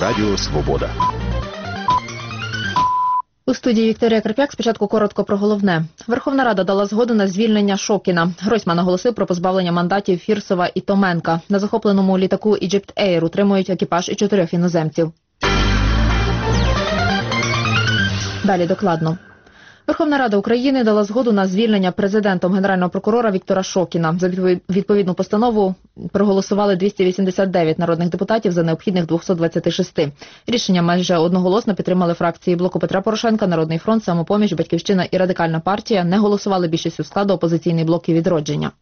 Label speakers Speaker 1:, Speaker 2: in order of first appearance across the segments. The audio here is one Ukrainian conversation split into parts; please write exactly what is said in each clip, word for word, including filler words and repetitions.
Speaker 1: Радіо Свобода.
Speaker 2: У студії Вікторія Карп'як. Спочатку коротко про головне. Верховна Рада дала згоду на звільнення Шокіна. Гройсман оголосив про позбавлення мандатів Фірсова і Томенка. На захопленому літаку Egypt Air утримують екіпаж і чотирьох іноземців. Далі докладно. Верховна Рада України дала згоду на звільнення президентом Генерального прокурора Віктора Шокіна. За відповідну постанову проголосували двісті вісімдесят дев'ять народних депутатів за необхідних двісті двадцять шість. Рішення майже одноголосно підтримали фракції Блоку Петра Порошенка, Народний фронт, Самопоміч, Батьківщина і Радикальна партія. Не голосували більшістю складу опозиційний блок і Відродження.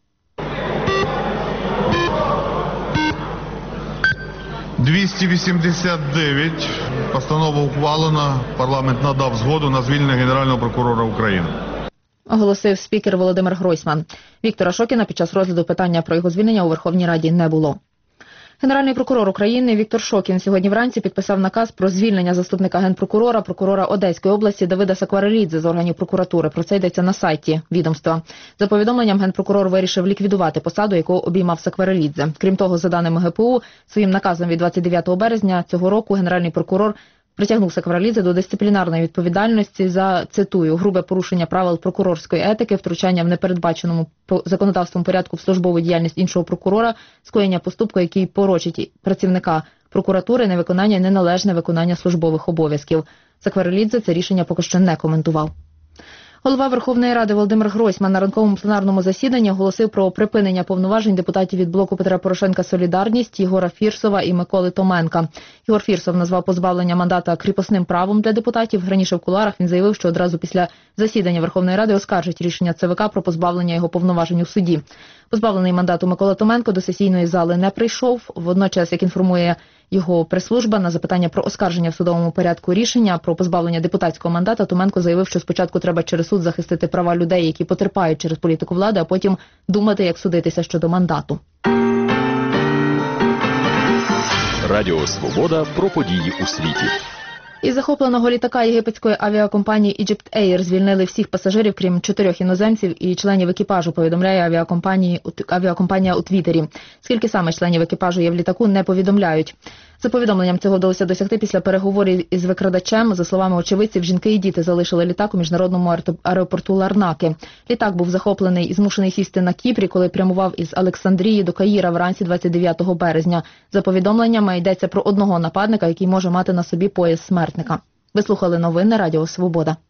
Speaker 3: двісті вісімдесят дев'ять. Постанова ухвалена. Парламент надав згоду на звільнення Генерального прокурора України.
Speaker 2: Оголосив спікер Володимир Гройсман. Віктора Шокіна під час розгляду питання про його звільнення у Верховній Раді не було. Генеральний прокурор України Віктор Шокін сьогодні вранці підписав наказ про звільнення заступника генпрокурора, прокурора Одеської області Давида Сакварелідзе з органів прокуратури. Про це йдеться на сайті відомства. За повідомленням, генпрокурор вирішив ліквідувати посаду, яку обіймав Сакварелідзе. Крім того, за даними ге пе у, своїм наказом від двадцять дев'ятого березня цього року генеральний прокурор притягнув Сакварелідзе до дисциплінарної відповідальності за, цитую, грубе порушення правил прокурорської етики, втручання в непередбаченому законодавством порядку в службову діяльність іншого прокурора, скоєння поступку, який порочить працівника прокуратури, невиконання і неналежне виконання службових обов'язків. Сакварелідзе це рішення поки що не коментував. Голова Верховної Ради Володимир Гройсман на ранковому пленарному засіданні оголосив про припинення повноважень депутатів від Блоку Петра Порошенка «Солідарність» Єгора Фірсова і Миколи Томенка. Єгор Фірсов назвав позбавлення мандата кріпосним правом для депутатів. Раніше в кулуарах він заявив, що одразу після засідання Верховної Ради оскаржить рішення це ве ка про позбавлення його повноважень у суді. Позбавлений мандату Микола Томенко до сесійної зали не прийшов. Водночас, як інформує його прес-служба, на запитання про оскарження в судовому порядку рішення про позбавлення депутатського мандата Томенко заявив, що спочатку треба через суд захистити права людей, які потерпають через політику влади, а потім думати, як судитися щодо мандату.
Speaker 1: Радіо Свобода про події у світі.
Speaker 2: Із захопленого літака єгипетської авіакомпанії Egypt Air звільнили всіх пасажирів, крім чотирьох іноземців і членів екіпажу, повідомляє авіакомпанії, авіакомпанія у Твіттері. Скільки саме членів екіпажу є в літаку, не повідомляють. За повідомленням, цього вдалося досягти після переговорів із викрадачем. За словами очевидців, жінки і діти залишили літак у міжнародному аеропорту Ларнаки. Літак був захоплений і змушений сісти на Кіпрі, коли прямував із Олександрії до Каїра вранці двадцять дев'ятого березня. За повідомленнями, йдеться про одного нападника, який може мати на собі пояс смертника. Ви слухали новини Радіо Свобода.